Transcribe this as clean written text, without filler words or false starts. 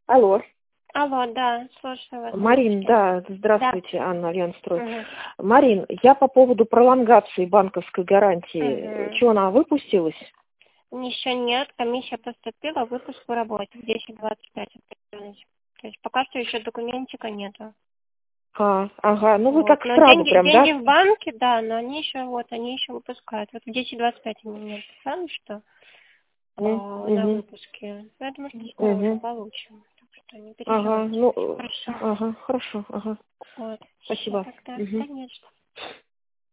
Алло. Алло, да, слушаю вас. Марин, да, Да. здравствуйте, Анна, Альянстрой. Мгм. Марин, я по поводу пролонгации банковской гарантии. Мгм. Что, она выпустилась? Еще нет, комиссия поступила, выпуск в работе в 10:25. То есть пока что еще документика нету. Ага, ну вы Вот. так Но сразу деньги, прям, да? деньги в банке, да, но они еще выпускают. Вот в 10:25 они мне написали, что на Угу, выпуске. Я думаю, что скоро уже угу. получим. Так что не Ага, переживайте. ну, Хорошо. ага, хорошо, ага. Вот. Все Спасибо. тогда. Угу. Конечно.